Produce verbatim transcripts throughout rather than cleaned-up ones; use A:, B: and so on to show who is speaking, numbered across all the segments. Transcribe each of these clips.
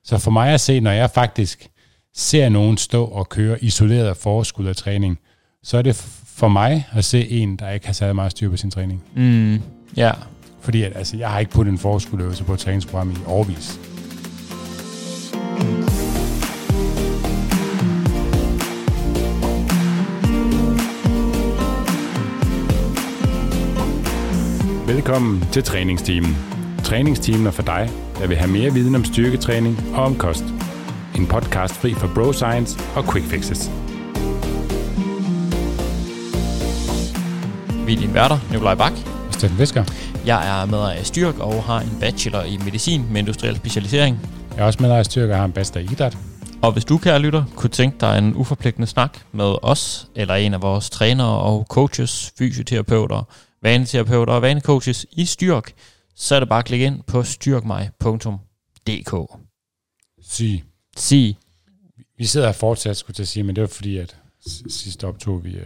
A: Så for mig at se, når jeg faktisk ser nogen stå og køre isoleret forårskuldertræning, så er det for mig at se en, der ikke har særlig meget styr på sin træning.
B: Mm, ja.
A: Fordi at, altså, jeg har ikke puttet en forårskulderøvelse på et træningsprogram i årevis. Velkommen til Træningsteamen. Træningsteamen er for dig, der vil have mere viden om styrketræning og om kost. En podcast fri for bro science og quick fixes.
B: Vi er dine værter, Nikolaj Bak
A: og Steffen Visker.
B: Jeg er medejer af Styrk og har en bachelor i medicin med industriel specialisering.
A: Jeg er også medejer af Styrk og har en bachelor i idræt.
B: Og hvis du, kære lytter, kunne tænke dig en uforpligtende snak med os, eller en af vores trænere og coaches, fysioterapeuter, vaneterapeuter og vanecoaches i Styrk, så er det bare at klikke ind på styrkmig punktum d k.
A: Sig.
B: Sig.
A: Vi sidder her fortsat, skulle jeg sige, men det var fordi, at sidste optog vi, øh,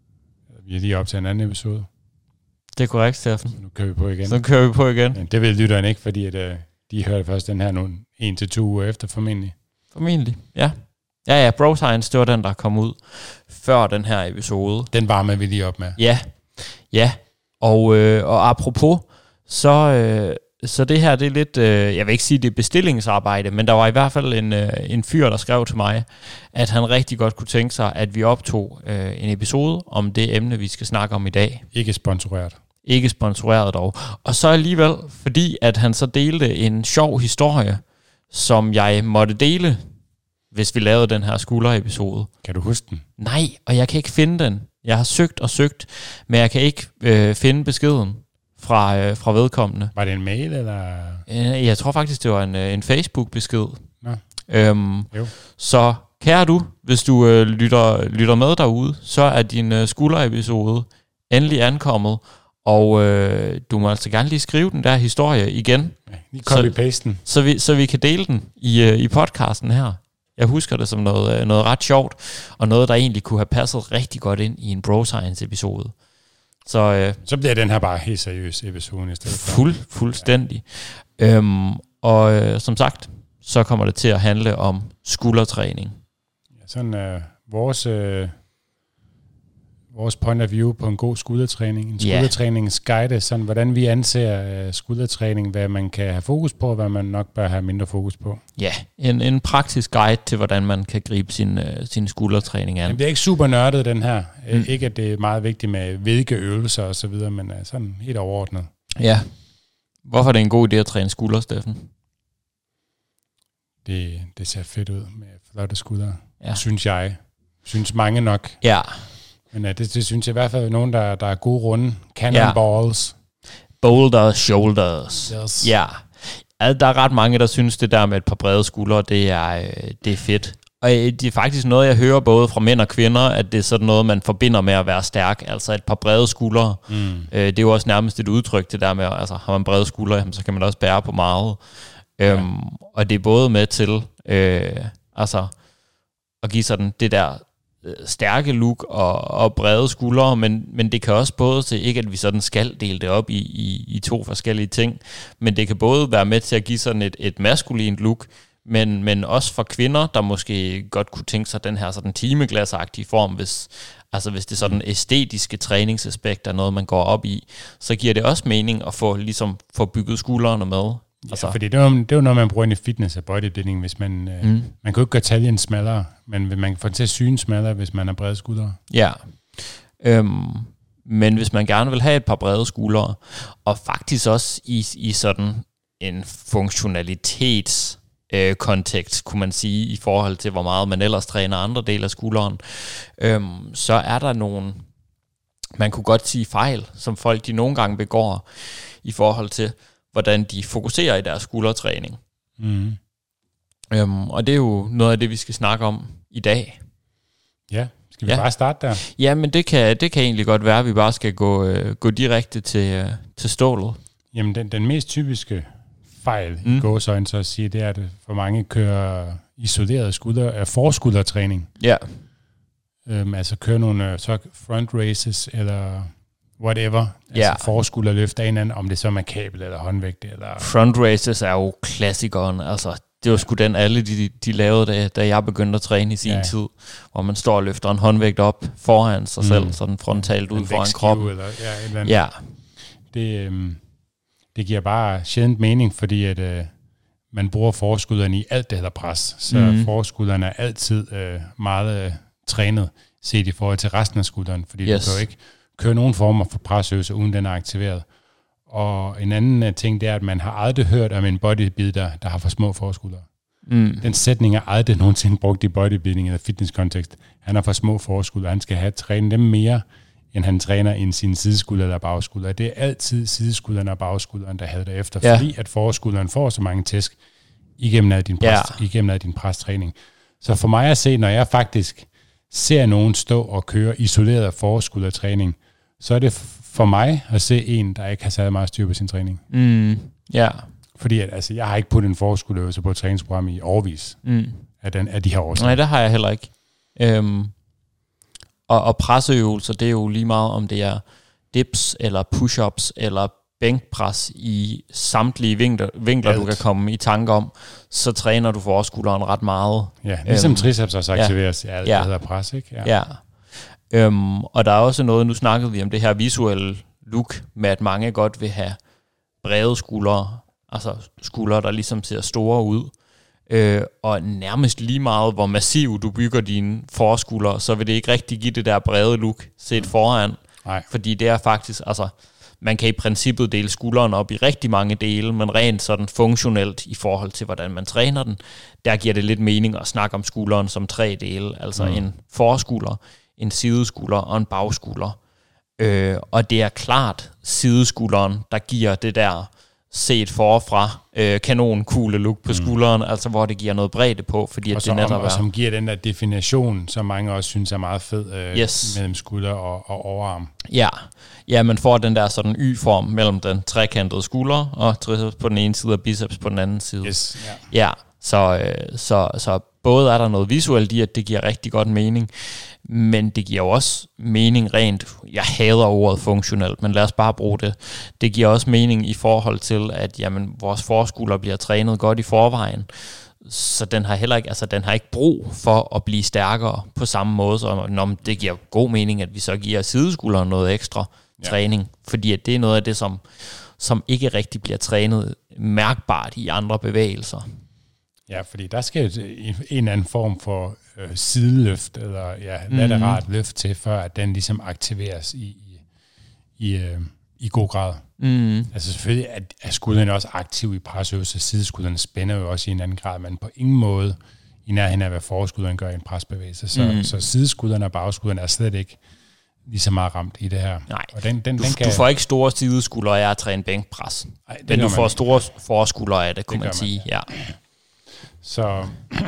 A: vi er lige op til en anden episode.
B: Det er korrekt, Steffen.
A: Så nu kører vi på igen.
B: Så nu kører vi på igen.
A: Men det ved lytteren ikke, fordi at, øh, de hørte først den her nogle en til to uger efter, formentlig.
B: Formentlig, ja. Ja, ja, Bro Science, det var den, der kom ud før den her episode.
A: Den varmer vi lige op med.
B: Ja, ja. Og, øh, og apropos, så, øh, så det her, det er lidt, øh, jeg vil ikke sige, det er bestillingsarbejde, men der var i hvert fald en, øh, en fyr, der skrev til mig, at han rigtig godt kunne tænke sig, at vi optog øh, en episode om det emne, vi skal snakke om i dag.
A: Ikke sponsoreret.
B: Ikke sponsoreret dog. Og så alligevel, fordi at han så delte en sjov historie, som jeg måtte dele, hvis vi lavede den her skulderepisode.
A: Kan du huske den?
B: Nej, og jeg kan ikke finde den. Jeg har søgt og søgt, men jeg kan ikke øh, finde beskeden fra, øh, fra vedkommende.
A: Var det en mail, eller?
B: Øh, jeg tror faktisk, det var en, øh, en Facebook-besked.
A: Nå.
B: Øhm,
A: jo.
B: Så kære du, hvis du øh, lytter, lytter med derude, så er din øh, skulderepisode endelig ankommet, og øh, du må altså gerne lige skrive den der historie igen.
A: Ja, lige copy-paste den.
B: Så, så, vi, så vi kan dele den i, øh, i podcasten her. Jeg husker det som noget, noget ret sjovt, og noget, der egentlig kunne have passet rigtig godt ind i en Bro Science episode. Så, øh,
A: så bliver den her bare helt seriøs episode i stedet for.
B: Fuld, fuldstændig. Ja. Øhm, og øh, som sagt, så kommer det til at handle om skuldertræning.
A: Ja, sådan øh, vores, øh, vores point of view på en god skuldertræning. En skuldertræningsguide, sådan hvordan vi anser øh, skuldertræning, hvad man kan have fokus på, og hvad man nok bør have mindre fokus på.
B: Ja, en, en praktisk guide til, hvordan man kan gribe sin, øh, sin skuldertræning an.
A: Jamen, det er ikke super nørdet, den her. Mm. Ikke, at det er meget vigtigt med hvilke øvelser og så videre, men øh, sådan helt overordnet.
B: Ja. Hvorfor er det en god idé at træne skulder, Steffen?
A: Det, det ser fedt ud med flotte skuldre,
B: ja.
A: Synes jeg. Synes mange nok.
B: Ja.
A: Men uh, det, det synes jeg i hvert fald nogen, der, der er gode runde. Cannonballs.
B: Ja. Boulders, shoulders.
A: Yes.
B: Ja. Altså, der er ret mange, der synes, det der med et par brede skuldre, det er, det er fedt. Og det er faktisk noget, jeg hører både fra mænd og kvinder, at det er sådan noget, man forbinder med at være stærk. Altså et par brede skuldre. Mm. Øh, det er jo også nærmest et udtryk, det der med, altså har man brede skuldre, jamen, så kan man også bære på meget. Ja. Øhm, og det er både med til øh, altså at give sådan det der stærke look og, og brede skuldre, men, men det kan også både til, ikke at vi sådan skal dele det op i, i, i to forskellige ting, men det kan både være med til at give sådan et, et maskulint look, men, men også for kvinder, der måske godt kunne tænke sig den her sådan timeglasagtige form, hvis, altså hvis det sådan æstetiske træningsaspekt er noget, man går op i, så giver det også mening at få, ligesom, få bygget skuldrene med.
A: Ja,
B: altså.
A: Fordi det er, jo, det er jo noget, man bruger i fitness og bodybuilding, hvis man, øh, mm. man kan jo ikke gøre taljen smallere, men man kan få den til at syne smallere, hvis man har brede skuldre.
B: Ja, øhm, men hvis man gerne vil have et par brede skuldre, og faktisk også i, i sådan en funktionalitets øh, kontekst, kunne man sige, i forhold til, hvor meget man ellers træner andre dele af skulderen, øhm, så er der nogle, man kunne godt sige fejl, som folk de nogle gange begår, i forhold til, hvordan de fokuserer i deres skuldertræning. Mm. Øhm, og det er jo noget af det, vi skal snakke om i dag.
A: Ja, skal vi
B: ja.
A: bare starte der?
B: Ja, men det kan, det kan egentlig godt være, at vi bare skal gå, øh, gå direkte til, øh, til stålet.
A: Jamen, den, den mest typiske fejl, mm. i gåseøjne så at sige, det er, at for mange kører isoleret skulder, forskuldertræning.
B: Ja.
A: Øhm, altså kører nogle så front races, eller whatever.
B: Ja.
A: Altså forskulderløft af en anden, om det så er med kabel eller håndvægt. Eller
B: front races er jo klassikeren. Altså, Det var sgu den alle, de, de lavede, da, da jeg begyndte at træne i sin ja. tid, hvor man står og løfter en håndvægt op foran sig mm. selv, sådan frontalt ud foran kroppen.
A: Eller, ja, et eller andet.
B: Ja.
A: Det, øhm, det giver bare sjældent mening, fordi at øh, man bruger forskudderne i alt det hedder pres, så mm. forskudderne er altid øh, meget øh, trænet, set i forhold til resten af skulderen, fordi yes. du kan jo ikke køre nogen former for presøvelser, uden den er aktiveret. Og en anden uh, ting, det er, at man har aldrig hørt om en bodybuilder, der har for små forskuldre. Mm. Den sætning er aldrig nogensinde brugt i bodybuilding eller fitness-kontekst. Han har for små forskuldre, han skal have trænet dem mere, end han træner end sine sideskulder eller bagskulder. Det er altid sideskulderne og bagskulderen, der havde det efter, ja. fordi at forskulderen får så mange tæsk igennem af din, pres, ja. igennem af din prestræning. Så for mig at se, når jeg faktisk ser nogen stå og køre isoleret af forskuldertræning, så er det for mig at se en, der ikke har særlig meget styr på sin træning.
B: Mm, ja.
A: Fordi at, altså, jeg har ikke puttet en forskulderøvelse på et træningsprogram i årevis mm. af, den, af de her årsager.
B: Nej, det har jeg heller ikke. Øhm, og, og presseøvelser, det er jo lige meget, om det er dips, eller push-ups, eller bænkpres i samtlige vinkler, vinkler du kan komme i tanke om, så træner du forskulderen ret meget.
A: Ja, ligesom øhm, triceps også aktiveres. Ja, ja, det hedder pres, ikke?
B: Ja. ja. Øhm, og der er også noget, nu snakkede vi om det her visuelle look, med at mange godt vil have brede skuldre, altså skuldre, der ligesom ser store ud, øh, og nærmest lige meget, hvor massiv du bygger dine forskuldre, så vil det ikke rigtig give det der brede look set foran. Nej. Fordi det er faktisk, altså, man kan i princippet dele skulderen op i rigtig mange dele, men rent sådan funktionelt i forhold til, hvordan man træner den, der giver det lidt mening at snakke om skulderen som tre dele, altså mm. en forskulder, en sideskulder og en bagskulder. Øh, og det er klart sideskulderen, der giver det der set forfra øh, kanonkugle look på mm. skulderen, altså hvor det giver noget bredde på, fordi at det netop er...
A: Og som giver den der definition, som mange også synes er meget fed, øh, yes. mellem skulder og, og overarm.
B: Ja. ja, man får den der sådan y-form mellem den trekantede skulder og triceps på den ene side og biceps på den anden side.
A: Yes. Ja,
B: ja så, øh, så, så både er der noget visuelt i, at det giver rigtig godt mening, men det giver også mening rent, jeg hader ordet funktionelt, men lad os bare bruge det. Det giver også mening i forhold til, at jamen, vores forskulder bliver trænet godt i forvejen, så den har heller ikke, altså den har ikke brug for at blive stærkere på samme måde, så når det giver god mening, at vi så giver sideskulderen noget ekstra ja. træning, fordi at det er noget af det, som, som ikke rigtig bliver trænet mærkbart i andre bevægelser.
A: Ja, fordi der skal en eller anden form for øh, sideløft, eller ja, lateralt mm. løft til, før at den ligesom aktiveres i, i, i, øh, i god grad. Mm. Altså selvfølgelig er, er skuldrene også aktive i presøvelser, sideskuldrene spænder jo også i en anden grad, men på ingen måde i nærheden af, hvad forskuldrene gør i en presbevægelse. Så, mm. så sideskuldrene og bagskuldrene er slet ikke lige så meget ramt i det her.
B: Nej,
A: og den, den,
B: du,
A: den kan,
B: du får ikke store sideskuldre af at træne bænkpres, Ej, men du får store forskuldre af det, kunne det man sige. Man, ja. Ja.
A: Så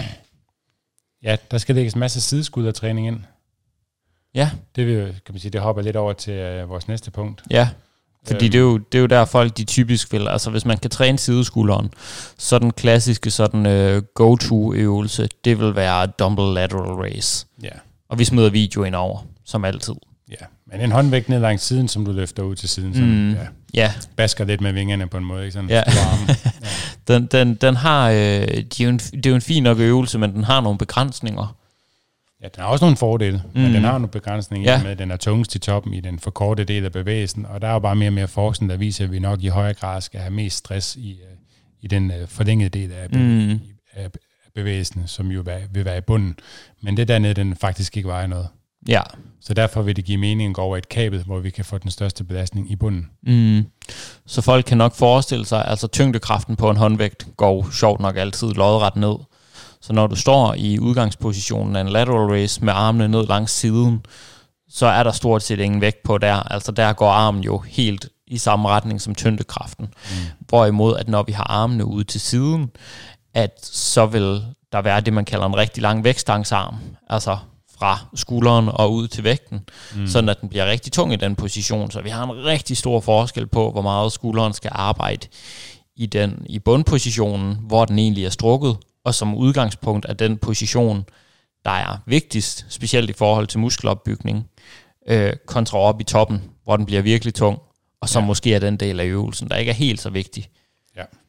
A: ja, der skal lægges en masse sideskuldertræning ind.
B: Ja.
A: Det vil, kan man sige, det hopper lidt over til uh, vores næste punkt.
B: Ja, fordi øhm. det, er jo, det er jo der folk de typisk vil, altså hvis man kan træne sideskulderen, så den klassiske sådan uh, go-to-øvelse, det vil være dumbbell lateral raise. Ja. Og vi smider video ind over, som altid. Ja,
A: men en håndvægt ned langs siden, som du løfter ud til siden, som mm. ja,
B: ja.
A: basker lidt med vingerne på en måde, ikke sådan?
B: Ja. ja. den, den, den har, øh, de er en, det er jo en fin nok øvelse, men den har nogle begrænsninger.
A: Ja, den har også nogle fordele, mm. men den har nogle begrænsninger ja. med, at den er tungest i toppen i den forkorte del af bevægelsen, og der er jo bare mere og mere forskning, der viser, at vi nok i højere grad skal have mest stress i, i den forlængede del af, mm. af bevægelsen, som jo vil være i bunden. Men det dernede, den faktisk ikke vejer noget.
B: Ja.
A: Så derfor vil det give mening at gå over et kabel, hvor vi kan få den største belastning i bunden.
B: Mm. Så folk kan nok forestille sig, altså tyngdekraften på en håndvægt går sjovt nok altid lodret ned. Så når du står i udgangspositionen af en lateral raise med armene ned langs siden, så er der stort set ingen vægt på der. Altså der går armen jo helt i samme retning som tyngdekraften. Mm. Hvorimod at når vi har armene ude til siden, at så vil der være det, man kalder en rigtig lang vægtstangsarm. Altså fra skulderen og ud til vægten, mm. sådan at den bliver rigtig tung i den position. Så vi har en rigtig stor forskel på, hvor meget skulderen skal arbejde i den i bundpositionen, hvor den egentlig er strukket, og som udgangspunkt er den position, der er vigtigst, specielt i forhold til muskelopbygning, øh, kontra op i toppen, hvor den bliver virkelig tung, og som ja. måske er den del af øvelsen, der ikke er helt så vigtig.
A: Ja.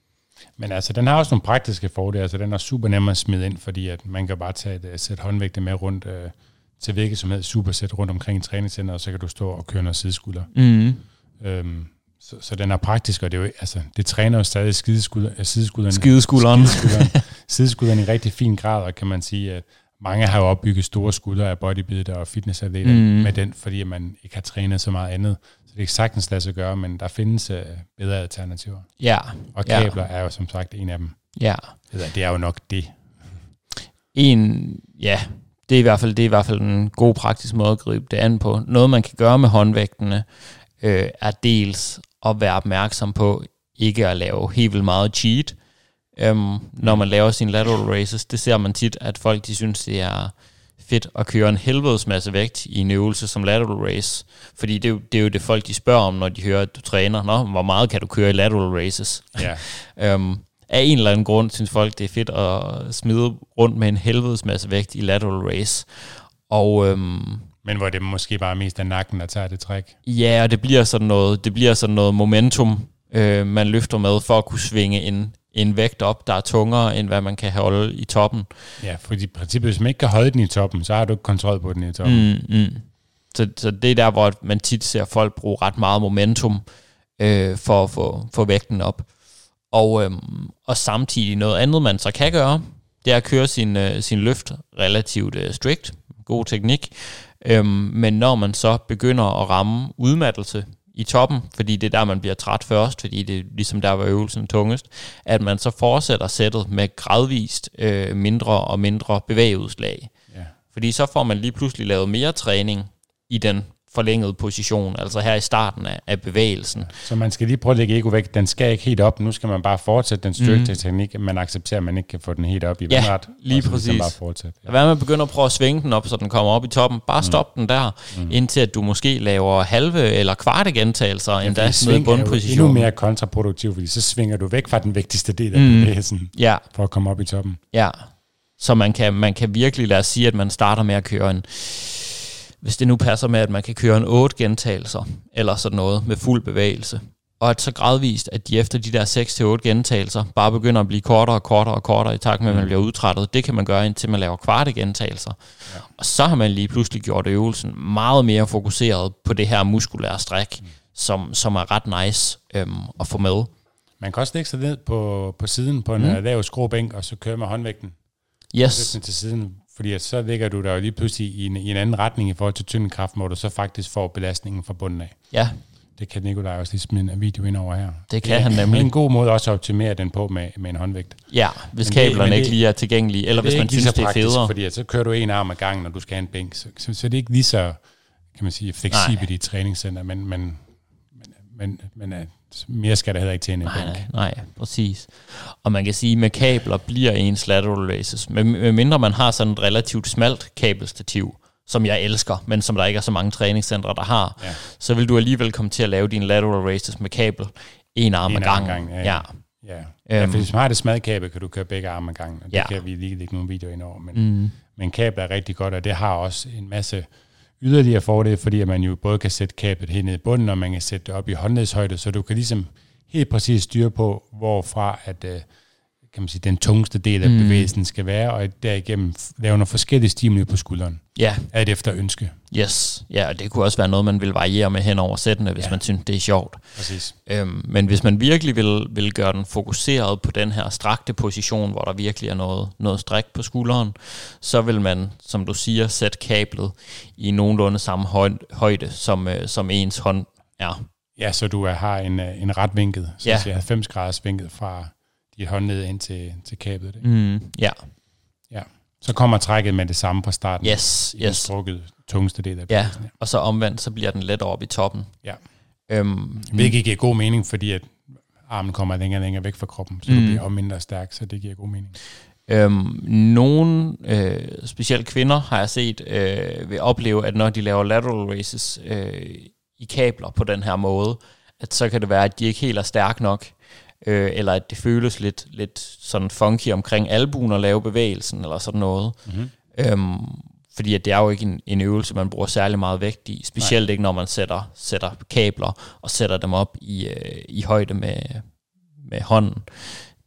A: Men altså, den har også nogle praktiske fordele. Altså, den er super nem at smide ind, fordi at man kan bare tage et sæt håndvægte med rundt øh, til hvilket som helst supersæt rundt omkring i træningscenter, og så kan du stå og køre noget sideskulder.
B: Mm.
A: Øhm, så, så den er praktisk, og det er jo, altså, det træner jo stadig sideskulderen,
B: skideskulderen,
A: skideskulderen, sideskulderen i rigtig fin grad, og kan man sige, at mange har jo opbygget store skuldre af bodybuilder og fitnessatleter mm. med den, fordi man ikke har trænet så meget andet. Så det kan sagtens lade sig gøre, men der findes uh, bedre alternativer.
B: Ja.
A: Og kabler ja. er jo som sagt en af dem.
B: Ja.
A: Det er jo nok det.
B: En, ja, det er i hvert fald, det er i hvert fald en god praktisk måde at gribe det an på. Noget man kan gøre med håndvægtene, øh, er dels at være opmærksom på ikke at lave helt vildt meget cheat, øhm, når man laver sine lateral raises. Det ser man tit, at folk de synes, det er fedt at køre en helvedes masse vægt i en øvelse som lateral raise. Fordi det er, jo, det er jo det folk, de spørger om, når de hører, at du træner. Nå, hvor meget kan du køre i lateral raises?
A: Ja.
B: øhm, af en eller anden grund synes folk, det er fedt at smide rundt med en helvedes masse vægt i lateral raise. Og øhm,
A: men hvor det måske bare mest er nakken, der tager det træk.
B: Ja, og det bliver sådan noget, det bliver sådan noget momentum, øh, man løfter med for at kunne svinge en, en vægt op, der er tungere, end hvad man kan holde i toppen.
A: Ja, for i princippet, hvis man ikke kan holde den i toppen, så har du ikke kontrol på den i toppen.
B: Mm, mm. Så, så det er der, hvor man tit ser folk bruge ret meget momentum øh, for at få, få vægten op. Og, øhm, og samtidig noget andet, man så kan gøre, det er at køre sin, øh, sin løft relativt øh, strict, god teknik. Øhm, men når man så begynder at ramme udmattelse i toppen, fordi det er der, man bliver træt først, fordi det er ligesom der, var øvelsen tungest, at man så fortsætter sættet med gradvist øh, mindre og mindre bevægeudslag.
A: Ja.
B: Fordi så får man lige pludselig lavet mere træning i den forlængede position, altså her i starten af, af bevægelsen. Ja.
A: Så man skal lige prøve at lægge ego væk. Den skal ikke helt op. Nu skal man bare fortsætte den strikte mm. teknik. Man accepterer, at man ikke kan få den helt op i vandret.
B: Ja, lige præcis.
A: Bare fortsætte. Ja.
B: Hvad man begynder at prøve at svinge den op, så den kommer op i toppen. Bare stop mm. den der, mm. indtil at du måske laver halve eller kvarte gentagelser, ja, endda med i bundposition.
A: Endnu mere kontraproduktiv, fordi så svinger du væk fra den vigtigste del af
B: mm.
A: bevægelsen,
B: ja.
A: for at komme op i toppen.
B: Ja, så man kan, man kan virkelig lade os sige, at man starter med at køre en, hvis det nu passer med, at man kan køre en otte gentagelser, eller sådan noget, med fuld bevægelse. Og at så gradvist, at de efter de der seks til otte gentagelser, bare begynder at blive kortere og kortere og kortere, i takt med, at man bliver udtrættet. Det kan man gøre, indtil man laver kvarte gentagelser. Ja. Og så har man lige pludselig gjort øvelsen meget mere fokuseret på det her muskulære stræk, mm. som, som er ret nice øhm, at få med.
A: Man kan også lægge sig ned på, på siden på en mm. lav skråbænk, og så køre med håndvægten.
B: Yes.
A: Til siden. Fordi at så ligger du der jo lige pludselig i en, i en anden retning i forhold til tyngdekraft, hvor du så faktisk får belastningen fra bunden af.
B: Ja.
A: Det kan Nikolaj også lige smide en video ind over her.
B: Det kan det han nemlig.
A: Det er en god måde også at optimere den på med, med en håndvægt.
B: Ja, hvis men kablerne det, ikke lige er tilgængelige, eller hvis man synes, det er
A: praktisk,
B: federe.
A: Fordi at så kører du en arm ad gangen, når du skal have en bænk. Så, så, så det er ikke lige så, kan man sige, fleksibelt i et træningscenter, men, men, men, men, men mere skal der heller ikke til en bænk.
B: Nej, nej, præcis. Og man kan sige, at med kabler bliver ens lateral raises. Med mindre man har sådan et relativt smalt kabelstativ, som jeg elsker, men som der ikke er så mange træningscentre, der har, ja. Så vil du alligevel komme til at lave dine lateral raises med kabel en arm ad gangen.
A: Gang, ja.
B: Ja.
A: Ja. Ja, for hvis man har det smalle kabel, kan du køre begge arme ad gangen, og det ja. kan vi lige lægge nogle videoer ind over. Men, mm. men kabel er rigtig godt, og det har også en masse yderligere fordele, fordi at man jo både kan sætte kablet helt ned i bunden, og man kan sætte det op i håndledshøjde, så du kan ligesom helt præcis styre på, hvorfra at, kan man sige, den tungeste del af mm. bevægelsen skal være, og derigennem lave nogle forskellige stimuli på skulderen.
B: Ja.
A: Alt efter ønske.
B: Yes. Ja, og det kunne også være noget, man vil variere med hen over sættene, hvis ja. man synes, det er sjovt.
A: Præcis.
B: Øhm, men hvis man virkelig vil, vil gøre den fokuseret på den her strakte position, hvor der virkelig er noget, noget stræk på skulderen, så vil man, som du siger, sætte kablet i nogenlunde samme højde, som, øh, som ens hånd er.
A: Ja, så du er, har en, en ret vinkel, så
B: ja.
A: siger halvfems graders vinkel fra dit håndled ind til, til kablet. Ikke?
B: Mm, ja.
A: Ja. Så kommer trækket med det samme fra starten.
B: Yes,
A: i
B: yes.
A: den strukket, tungeste del af
B: ja. ja, og så omvendt, så bliver den let op i toppen.
A: Ja.
B: Øhm,
A: Hvilket giver god mening, fordi at armen kommer længere og længere væk fra kroppen, så mm. du bliver mindre stærk, så det giver god mening.
B: Øhm, nogle, øh, specielt kvinder, har jeg set, øh, vil opleve, at når de laver lateral raises øh, i kabler på den her måde, at så kan det være, at de ikke helt er stærke nok, øh, eller at det føles lidt, lidt sådan funky omkring albuen at lave bevægelsen, eller sådan noget. Mm-hmm. Øhm, fordi at det er jo ikke en, en øvelse, man bruger særlig meget vægt i, specielt Nej. ikke, når man sætter, sætter kabler og sætter dem op i, øh, i højde med, med hånden.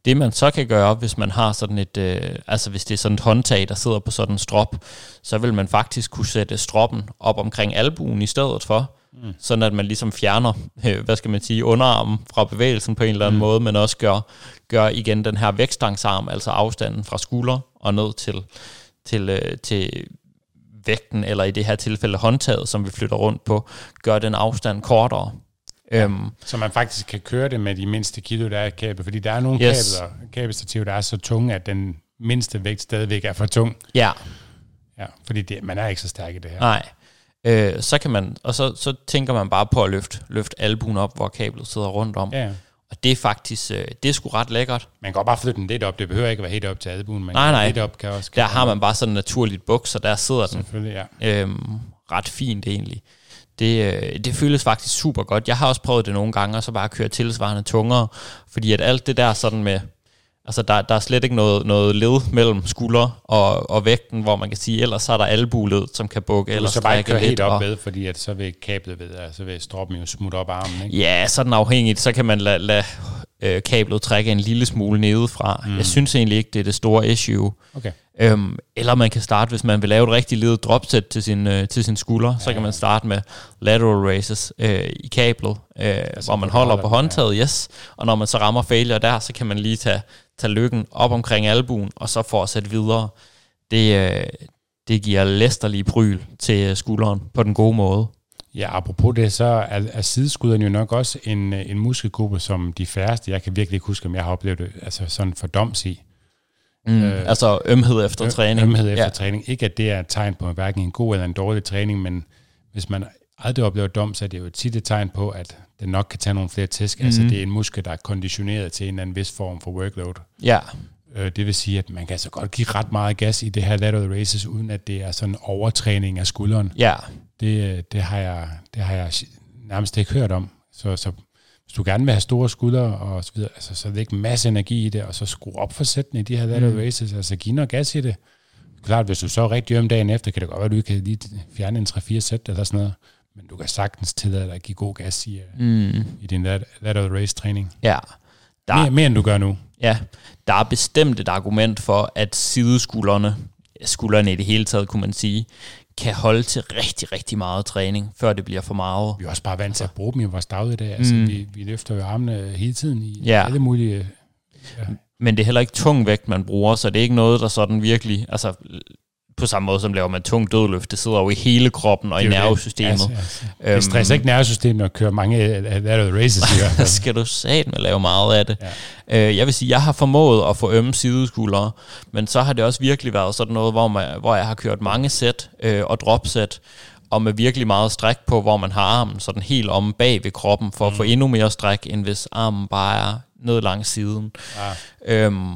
B: Det man så kan gøre, hvis man har sådan et, øh, altså hvis det er sådan et håndtag, der sidder på sådan en strop, så vil man faktisk kunne sætte stroppen op omkring albuen i stedet for, mm. sådan at man ligesom fjerner, øh, hvad skal man sige, underarmen fra bevægelsen på en eller anden mm. måde, men også gør, gør igen den her vægtstangsarm, altså afstanden fra skulder og ned til, til, øh, til vægten, eller i det her tilfælde håndtaget, som vi flytter rundt på, gør den afstand kortere.
A: Ja,
B: øhm,
A: så man faktisk kan køre det med de mindste kilo, der er i kabel, fordi der er nogle
B: yes.
A: kabler, kabelstativer, der er så tunge, at den mindste vægt stadigvæk er for tung.
B: Ja.
A: Ja, fordi det, man er ikke så stærk i det her.
B: Nej. Øh, så kan man, og så, så tænker man bare på at løfte, løfte albuen op, hvor kablet sidder rundt om.
A: Ja.
B: Og det er faktisk, øh, det er sgu ret lækkert.
A: Man kan bare flytte den lidt op, det behøver ikke at være helt op til albuen, men
B: nej, nej.
A: lidt op kan også. Kan
B: der har man bare sådan en naturligt buks, og der sidder den
A: selvfølgelig, ja.
B: øhm, ret fint egentlig. Det, øh, det føles faktisk super godt. Jeg har også prøvet det nogle gange, og så bare køre tilsvarende tungere, fordi at alt det der sådan med, altså der, der er slet ikke noget, noget led mellem skulder og, og vægten, hvor man kan sige, ellers så er der albuled, som kan bukke eller
A: strække lidt. Du så bare ikke køre helt op
B: og,
A: ved, fordi at så vil kablet ved, altså vil stroppen jo smutte op armen, ikke?
B: Ja, sådan afhængigt, så kan man lade la, øh, kablet trække en lille smule nedefra. Mm. Jeg synes egentlig ikke, det er det store issue.
A: Okay.
B: Øhm, eller man kan starte, hvis man vil lave et rigtig ledet dropset til sin, øh, til sin skulder, ja, så kan man starte med lateral raises øh, i kablet, øh, altså, hvor man holder på håndtaget, ja. yes. Og når man så rammer failure der, så kan man lige tage, tage lykken op omkring albuen, og så fortsætte videre. Det, øh, det giver læsterlig bryl til skulderen på den gode måde.
A: Ja, apropos det, så er, er sideskudderne jo nok også en, en muskelgruppe, som de færreste, jeg kan virkelig ikke huske, om jeg har oplevet det, altså sådan fordoms i.
B: Mm, øh, altså ømhed efter ø- træning.
A: Ømhed efter ja. træning. Ikke at det er et tegn på hverken en god eller en dårlig træning, men hvis man aldrig oplever dom, så er det jo tit et tegn på, at den nok kan tage nogle flere tæsk. Mm. Altså det er en muskel, der er konditioneret til en eller anden vis form for workload.
B: Ja.
A: Øh, det vil sige, at man kan så godt give ret meget gas i det her lateral raises, uden at det er sådan en overtræning af skulderen.
B: Ja.
A: Det, det, har jeg, det har jeg nærmest ikke hørt om. Så, så hvis du gerne vil have store skuldre og så videre, altså, så læg en masse energi i det, og så skru op for sætten i de her lateral mm. raises, altså giv noget gas i det. Klart, hvis du så er rigtig øm dagen efter, kan det godt være, at du kan lige fjerne en tre fire sæt eller sådan noget, men du kan sagtens tillade dig at give god gas i, mm. i din lateral raise træning.
B: Ja.
A: Der, mere, mere end du gør nu.
B: Ja, der er bestemt et argument for, at sideskuldrene, skuldrene i det hele taget, kunne man sige, kan holde til rigtig, rigtig meget træning, før det bliver for meget.
A: Vi er også bare vant til at bruge dem i vores dagligdag. Altså, mm. vi, vi løfter jo armene hele tiden i
B: ja.
A: alle mulige... Ja.
B: Men det er heller ikke tung vægt, man bruger, så det er ikke noget, der sådan virkelig... Altså, på samme måde som laver man tung dødløft, det sidder jo i hele kroppen og i nervesystemet. Altså, altså.
A: Øhm, det stresser ikke nervesystemet at køre mange lateral raises i hvert fald.
B: Skal du satme at lave meget af det. Ja. Øh, jeg vil sige, jeg har formået at få ømme sideskuldre, men så har det også virkelig været sådan noget, hvor, man, hvor jeg har kørt mange sæt øh, og dropsæt, og med virkelig meget stræk på, hvor man har armen sådan helt om bag ved kroppen, for mm. at få endnu mere stræk, end hvis armen bare er ned langs siden. Ah. Øhm,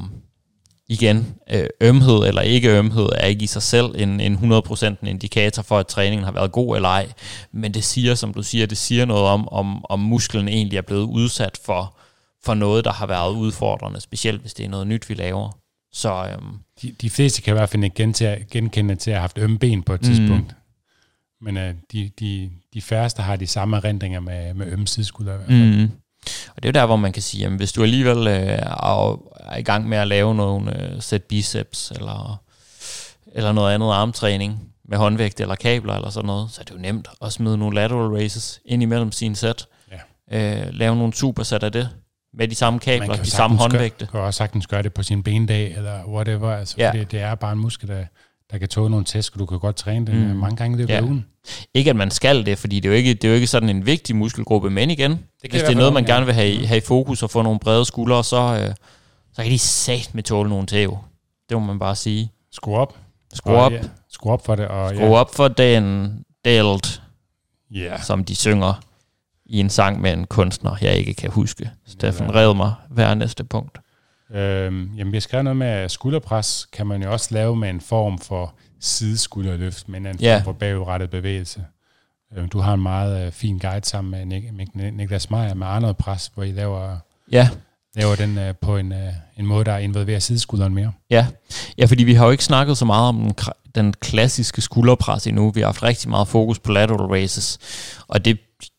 B: Igen, ømhed eller ikke ømhed er ikke i sig selv en, en hundrede procent en indikator for, at træningen har været god eller ej. Men det siger, som du siger, det siger noget om, om, om musklen egentlig er blevet udsat for, for noget, der har været udfordrende, specielt hvis det er noget nyt, vi laver. Så, øhm,
A: de, de fleste kan i hvert fald ikke genkende til at have haft ømme ben på et tidspunkt. Mm. Men øh, de, de, de færreste har de samme erindringer med, med ømme sideskulder i hvert fald. Mm.
B: Og det er jo der, hvor man kan sige, at hvis du alligevel øh, er i gang med at lave nogle øh, sæt biceps, eller, eller noget andet armtræning med håndvægt eller kabler eller sådan noget, så er det jo nemt at smide nogle lateral raises ind imellem sine sæt. Ja. Øh, lave nogle supersæt af det, med de samme kabler, de samme håndvægte.
A: Man kan også sagtens gøre det på sin bendag, eller whatever. Altså, ja. det, det er bare en muskel, der, der kan tåle nogle tæsk, og du kan godt træne den mm. mange gange i løbet af ugen.
B: Ikke at man skal det, fordi det er jo ikke, det er jo ikke sådan en vigtig muskelgruppe, men igen, det hvis det er noget, man gerne vil have, have i fokus og få nogle brede skuldre, så, øh, så kan de sat med tåle nogle tæv. Det må man bare sige.
A: Skru op.
B: Skru op.
A: Ja, skru op for det. Og,
B: skru ja. op for den delt,
A: yeah.
B: som de synger i en sang med en kunstner, jeg ikke kan huske. Steffen, ja. red mig hver næste punkt.
A: Øhm, jamen, vi har skrevet noget med skulderpres, kan man jo også lave med en form for sideskulderløft, men en
B: ja.
A: form for bagudrettet bevægelse. Øhm, du har en meget øh, fin guide sammen med Nik- Nik- Niklas Meyer med Arnold Pres, hvor I laver,
B: ja.
A: laver den øh, på en, øh, en måde, der involverer sideskulderen mere.
B: Ja. ja, fordi vi har jo ikke snakket så meget om den, den klassiske skulderpres endnu. Vi har haft rigtig meget fokus på lateral raises, og det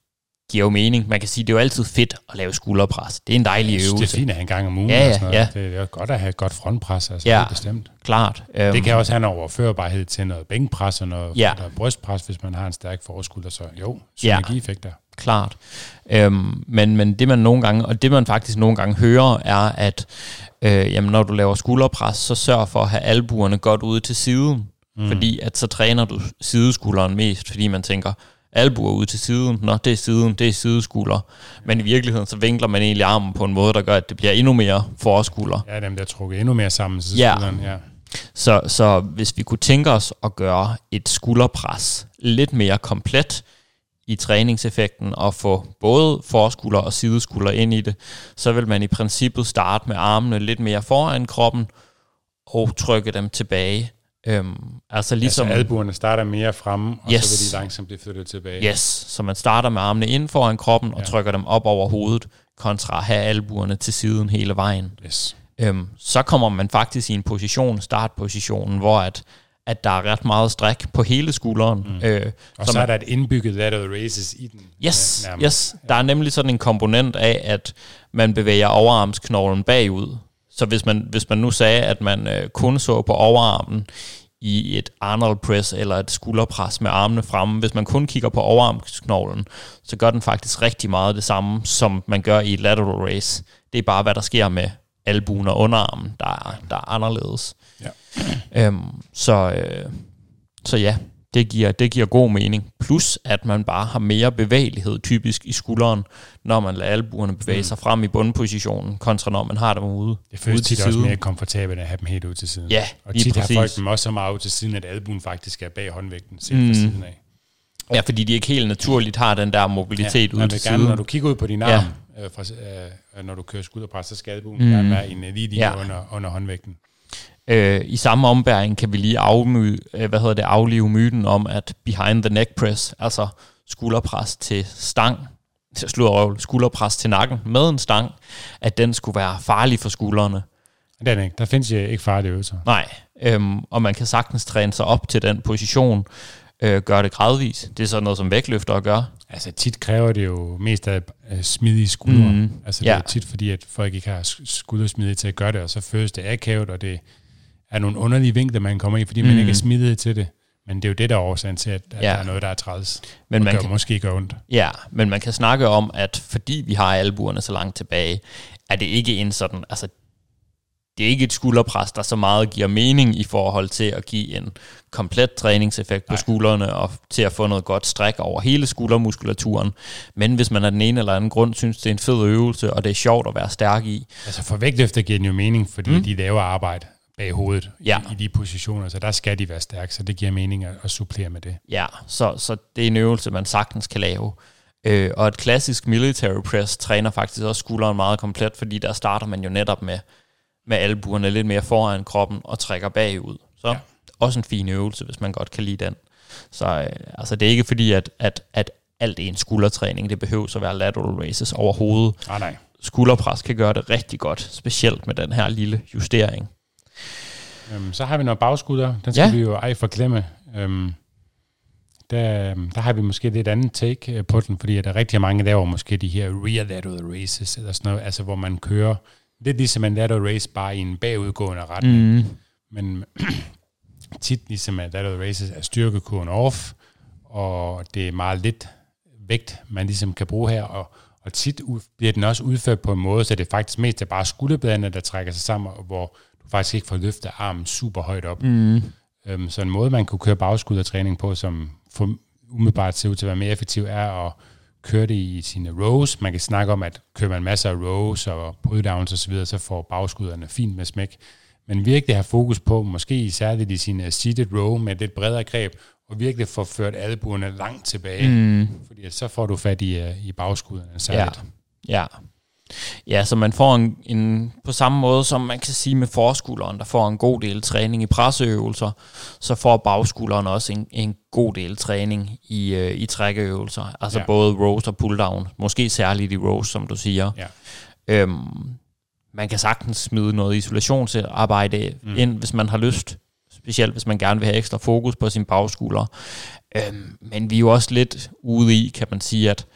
B: giver jo mening. Man kan sige, det er jo altid fedt at lave skulderpres. Det er en dejlig øvelse.
A: Det er fint at have en gang om ugen.
B: Ja, ja,
A: og sådan
B: ja.
A: Det er godt at have et godt frontpres, altså
B: ja,
A: det er bestemt.
B: Klart.
A: Det kan også have en overførbarhed til noget bænkpres og noget,
B: ja.
A: noget brystpres, hvis man har en stærk forskulder. Så jo, synergieffekter.
B: Ja, klart. Øhm, men, men det man nogle gange, og det man faktisk nogle gange hører, er, at øh, jamen, når du laver skulderpres, så sørg for at have albuerne godt ude til siden. Mm. Fordi at så træner du sideskulderen mest, fordi man tænker, albuer ud til siden, nå, det er siden, det er sideskulder. Men i virkeligheden, så vinkler man egentlig armen på en måde, der gør, at det bliver endnu mere forskulder.
A: Ja, dem der trukket endnu mere sammen til skulderen, ja. ja.
B: Så, så hvis vi kunne tænke os at gøre et skulderpres lidt mere komplet i træningseffekten, og få både forskulder og sideskulder ind i det, så vil man i princippet starte med armene lidt mere foran kroppen, og trykke dem tilbage. Øhm, altså ligesom
A: altså albuerne starter mere fremme, og
B: yes.
A: så vil de langsomt blive flyttet tilbage.
B: Yes, så man starter med armene inden foran kroppen og
A: ja.
B: trykker dem op over hovedet, kontra at have albuerne til siden hele vejen.
A: Yes.
B: Øhm, så kommer man faktisk i en position, startpositionen, hvor at, at der er ret meget stræk på hele skulderen.
A: Mm. Øh, og så, så man, er der et indbygget lateral raises i den.
B: Yes, øh, yes. Der er nemlig sådan en komponent af, at man bevæger overarmsknoglen bagud. Så hvis man, hvis man nu sagde, at man øh, kun så på overarmen i et Arnold press eller et skulderpres med armene fremme, hvis man kun kigger på overarmsknoglen, så gør den faktisk rigtig meget det samme, som man gør i et lateral raise. Det er bare, hvad der sker med albuen og underarmen, der er, der er anderledes.
A: Ja.
B: Øhm, så, øh, så ja, det giver, det giver god mening. Plus, at man bare har mere bevægelighed typisk i skulderen, når man lader albuerne bevæge mm. sig frem i bundpositionen, kontra når man har dem ude.
A: Det føles tit også mere komfortabelt at have dem helt ud til siden.
B: Ja,
A: og tit præcis. Har folk dem også så meget ud til siden, at albuen faktisk er bag håndvægten, set mm. fra siden af.
B: Ja, fordi de ikke helt naturligt har den der mobilitet ja, ud til
A: gerne,
B: siden.
A: Når du kigger ud på din arm, ja. øh, fra, øh, når du kører skulderpres, så skal albuen mm. gerne være i en lige linje ja. under, under håndvægten.
B: Øh, I samme ombæring kan vi lige afmy, øh, hvad hedder det, aflive myten om, at behind the neck press, altså skulderpres til stang, sludderøvel, skulderpres til nakken med en stang, at den skulle være farlig for skuldrene.
A: Det er ikke. Der findes jo ikke farlige øvelser.
B: Nej, øhm, og man kan sagtens træne sig op til den position, øh, gøre det gradvis. Det er sådan noget, som vægtløfter gør.
A: Altså tit kræver det jo mest af uh, smidige skuldre. Mm. Altså det ja. er tit fordi, at folk ikke har skuldersmidighed til at gøre det, og så føles det akavet, og det er nogle underlige vinkler, man kommer i, fordi mm. man ikke er smidighed til det. Men det er jo det, der er årsagen til, at, at ja. der er noget, der er træls. Men man gør, kan, måske gør ondt.
B: Ja, men man kan snakke om, at fordi vi har albuerne så langt tilbage, er det ikke en sådan, altså det er ikke et skulderpres, der så meget giver mening i forhold til at give en komplet træningseffekt på Nej. skuldrene og til at få noget godt stræk over hele skuldermuskulaturen. Men hvis man af den ene eller anden grund synes, det er en fed øvelse, og det er sjovt at være stærk i.
A: Altså for vægtløfter giver den jo mening, fordi mm. de laver arbejde bag hovedet ja. i, i de positioner, så der skal de være stærke, så det giver mening at, at supplere med det.
B: Ja, så, så det er en øvelse, man sagtens kan lave. Øh, og et klassisk military press træner faktisk også skulderen meget komplet, fordi der starter man jo netop med med albuerne lidt mere foran kroppen og trækker bagud. Så ja. også en fin øvelse, hvis man godt kan lide den. Så øh, altså, det er ikke fordi, at, at, at alt er en skuldertræning. Det behøver at være lateral raises overhovedet.
A: Ah, nej.
B: Skulderpres kan gøre det rigtig godt, specielt med den her lille justering.
A: Øhm, så har vi noget bagskulder. Den skal ja. vi jo ej forglemme. Øhm, der, der har vi måske lidt anden take på den, fordi der er rigtig mange, der laver måske de her rear lateral raises, eller sådan noget, altså hvor man kører lidt ligesom en lateral raise, bare i en bagudgående retning. Mm. Men tit ligesom en lateral raises er styrkekurven off, og det er meget lidt vægt, man ligesom kan bruge her, og, og tit bliver den også udført på en måde, så det er faktisk mest er bare skulderbladene, der trækker sig sammen, hvor du faktisk ikke får løftet armen super højt op. Mm. Øhm, så en måde, man kunne køre bagskuldertræning på, som for umiddelbart ser ud til at være mere effektiv, er at køre det i sine rows. Man kan snakke om, at kører man masser af rows og pull-downs og så videre, så får bagskudderne fint med smæk. Men virkelig have fokus på, måske særligt i sine seated row med et lidt bredere greb, og virkelig få ført albuerne langt tilbage. Mm. Fordi så får du fat i, i bagskudderne særligt.
B: Ja. ja. Ja, så man får en, en, på samme måde som man kan sige med forskulderen, der får en god del træning i presseøvelser, så får bagskulderen også en, en god del træning i, øh, i trækkeøvelser. Altså ja. både rows og pull-down. Måske særligt i rows, som du siger. Ja. Øhm, man kan sagtens smide noget isolationsarbejde mm. ind, hvis man har lyst. Specielt hvis man gerne vil have ekstra fokus på sin bagskulder. Øhm, men vi er jo også lidt ude i, kan man sige, at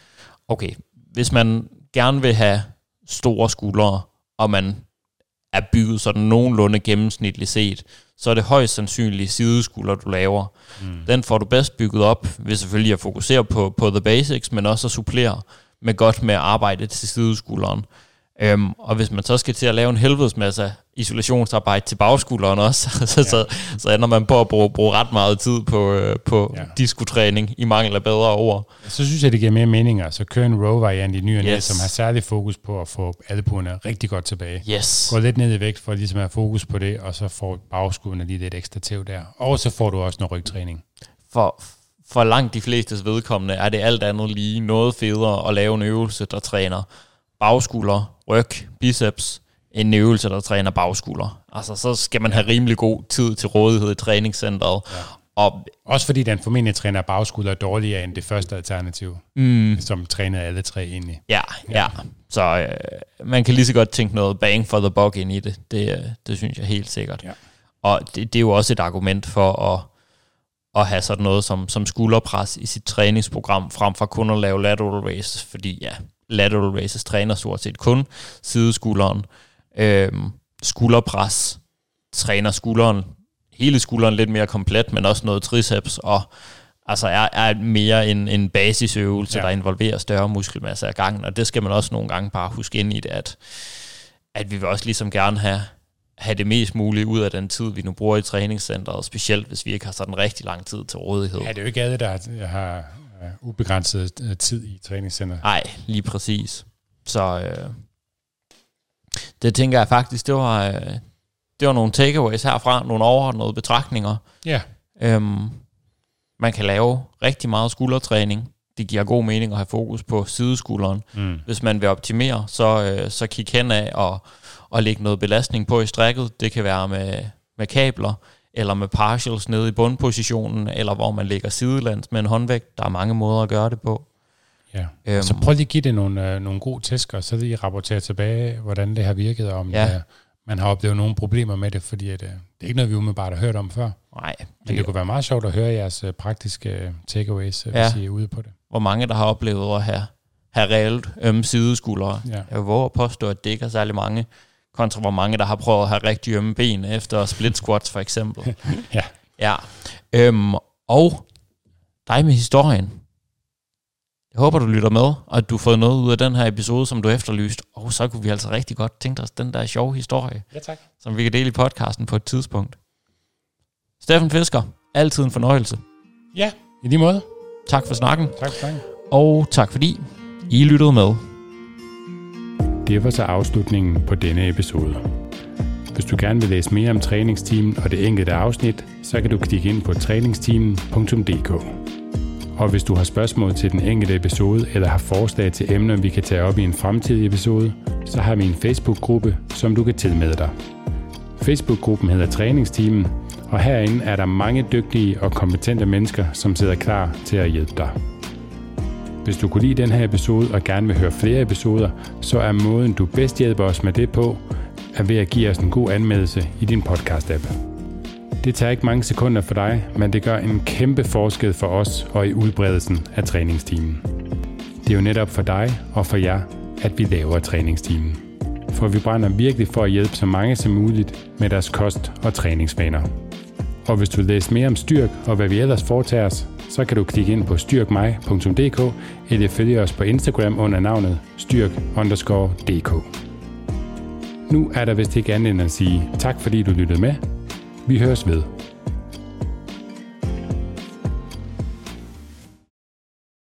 B: okay, hvis man gerne vil have store skuldre, og man er bygget sådan nogenlunde gennemsnitligt set, så er det højst sandsynligt sideskulder, du laver. Mm. Den får du bedst bygget op, ved selvfølgelig at fokusere på, på the basics, men også at supplere med godt med arbejde til sideskulderen. Øhm, og hvis man så skal til at lave en helvedes masse isolationsarbejde til bagskulderen også, så, ja. så, så ender man på at bruge, bruge ret meget tid på, øh, på ja. diskotræning, i mangel af bedre ord.
A: Så synes jeg, det giver mere mening at så køre en row-variant i ny og næ, yes. som har særlig fokus på at få albuerne rigtig godt tilbage.
B: Yes.
A: Gå lidt ned i vægt for at ligesom have fokus på det, og så får bagskulderne lige lidt ekstra tæv der. Og så får du også noget rygtræning.
B: For, for langt de flestes vedkommende er det alt andet lige noget federe at lave en øvelse, der træner bagskulder, ryg, biceps, en øvelse, der træner bagskulder. Altså, så skal man have rimelig god tid til rådighed i træningscenteret. Ja. Og
A: også fordi den formentlig træner bagskulder dårligere end det første alternativ, mm. som trænede alle tre egentlig.
B: Ja, ja. ja. Så øh, man kan lige så godt tænke noget bang for the buck ind i det. Det, det synes jeg helt sikkert. Ja. Og det, det er jo også et argument for at, at have sådan noget som, som skulderpres i sit træningsprogram, frem for kun at lave lateral raises, fordi ja, lateral raises træner stort set kun sideskulderen. Øhm, skulderpres træner skulderen, hele skulderen lidt mere komplet, men også noget triceps, og altså er, er mere en, en basisøvelse, ja. der involverer større muskelmasse ad gangen, og det skal man også nogle gange bare huske ind i det, at, at vi vil også ligesom gerne have, have det mest mulige ud af den tid, vi nu bruger i træningscenteret, specielt hvis vi ikke har sådan rigtig lang tid til rådighed.
A: Ja, det er jo ikke alle, der har, har uh, ubegrænset uh, tid i træningscenteret.
B: Nej, lige præcis. Så øh, det tænker jeg faktisk, det var, øh, det var nogle takeaways herfra, nogle overordnede betragtninger.
A: Ja.
B: Øhm, man kan lave rigtig meget skuldertræning. Det giver god mening at have fokus på sideskulderen. Mm. Hvis man vil optimere, så, øh, så kig hen af og, og lægge noget belastning på i strækket. Det kan være med, med kabler, eller med partials nede i bundpositionen, eller hvor man lægger sidelands med en håndvægt. Der er mange måder at gøre det på.
A: Ja. Øhm, så prøv lige at give det nogle, øh, nogle gode tæsker, så lige rapportere tilbage, hvordan det har virket, og om ja. det, man har oplevet nogle problemer med det, fordi at, øh, det er ikke noget, vi umiddelbart har hørt om før.
B: Nej.
A: Men det kunne være meget sjovt at høre jeres øh, praktiske takeaways, øh,
B: ja.
A: hvis I er ude på det.
B: Hvor mange, der har oplevet at have, have reelt ømme sideskuldre. Ja. Jeg våger at påstå, at det ikke er særlig mange, kontra hvor mange, der har prøvet at have rigtig ømme ben efter split squats, for eksempel.
A: ja.
B: Ja. Øhm, og dig med historien. Jeg håber, du lytter med, og at du har fået noget ud af den her episode, som du efterlyste. Og så kunne vi altså rigtig godt tænke os den der sjove historie,
A: ja, tak.
B: som vi kan dele i podcasten på et tidspunkt. Steffen Fisker, altid en fornøjelse.
A: Ja, i lige måde.
B: Tak for snakken.
A: Tak for snakken.
B: Og tak fordi I lyttede med.
A: Det var så afslutningen på denne episode. Hvis du gerne vil læse mere om træningsteamen og det enkelte afsnit, så kan du klikke ind på træningsteamen punktum d k. Og hvis du har spørgsmål til den enkelte episode, eller har forslag til emner, vi kan tage op i en fremtidig episode, så har vi en Facebook-gruppe, som du kan tilmelde dig. Facebook-gruppen hedder Træningsteamen, og herinde er der mange dygtige og kompetente mennesker, som sidder klar til at hjælpe dig. Hvis du kunne lide den her episode og gerne vil høre flere episoder, så er måden, du bedst hjælper os med det på, er ved at give os en god anmeldelse i din podcast-app. Det tager ikke mange sekunder for dig, men det gør en kæmpe forskel for os og i udbredelsen af træningsteamen. Det er jo netop for dig og for jer, at vi laver træningsteamen. For vi brænder virkelig for at hjælpe så mange som muligt med deres kost- og træningsvaner. Og hvis du vil læse mere om Styrk og hvad vi ellers foretager os, så kan du klikke ind på styrk mig punktum d k eller følge os på Instagram under navnet styrk underscore d k. Nu er der vist ikke andet end at sige tak fordi du lyttede med. Vi høres ved.